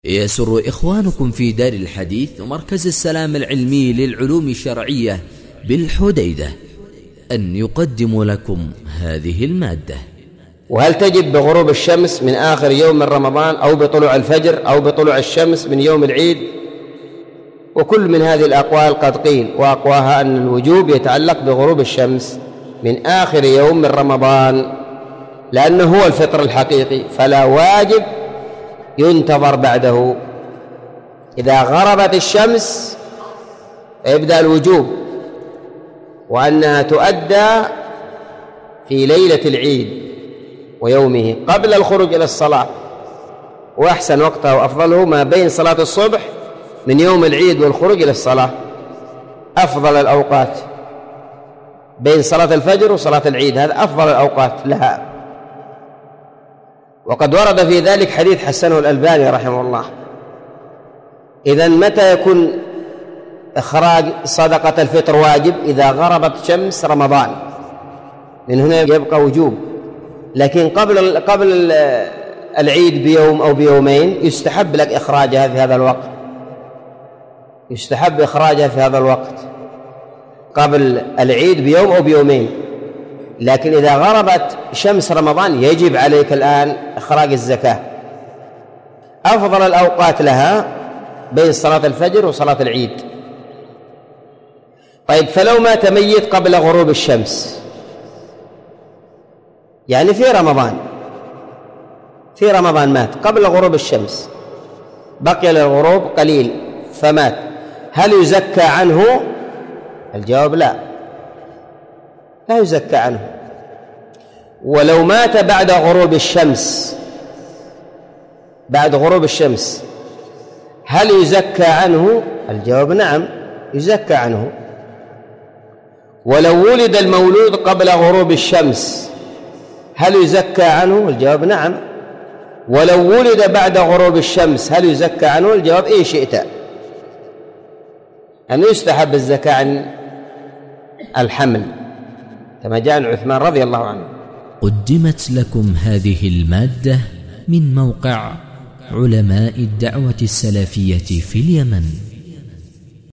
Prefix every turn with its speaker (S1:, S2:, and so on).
S1: يسر إخوانكم في دار الحديث ومركز السلام العلمي للعلوم الشرعية بالحديدة أن يقدم لكم هذه المادة.
S2: وهل تجب بغروب الشمس من آخر يوم من رمضان أو بطلوع الفجر أو بطلوع الشمس من يوم العيد؟ وكل من هذه الأقوال قد قيل، وأقواها أن الوجوب يتعلق بغروب الشمس من آخر يوم من رمضان، لأنه هو الفطر الحقيقي، فلا واجب ينتظر بعده. إذا غربت الشمس يبدأ الوجوب، وأنها تؤدى في ليلة العيد ويومه قبل الخروج إلى الصلاة، وأحسن وقته وأفضله ما بين صلاة الصبح من يوم العيد والخروج إلى الصلاة، أفضل الأوقات بين صلاة الفجر وصلاة العيد، هذا أفضل الأوقات لها. وقد ورد في ذلك حديث حسنه الألباني رحمه الله. إذن متى يكون إخراج صدقة الفطر واجب؟ إذا غربت شمس رمضان، من هنا يبقى وجوب. لكن قبل العيد بيوم أو بيومين يستحب لك إخراجها في هذا الوقت، يستحب إخراجها في هذا الوقت قبل العيد بيوم أو بيومين. لكن إذا غربت شمس رمضان يجب عليك الآن إخراج الزكاة. أفضل الأوقات لها بين صلاة الفجر وصلاة العيد. طيب، فلو مات ميت قبل غروب الشمس، يعني في رمضان مات قبل غروب الشمس، بقي للغروب قليل فمات، هل يزكى عنه؟ الجواب لا يزكى عنه. ولو مات بعد غروب الشمس، هل يزكى عنه؟ الجواب نعم يزكى عنه. ولو ولد المولود قبل غروب الشمس، هل يزكى عنه؟ الجواب نعم. ولو ولد بعد غروب الشمس، هل يزكى عنه؟ الجواب إيه شئت، أن يستحب الزكاة عن الحمل كما جاء عن عثمان رضي الله عنه.
S1: قدمت لكم هذه المادة من موقع علماء الدعوة السلفية في اليمن.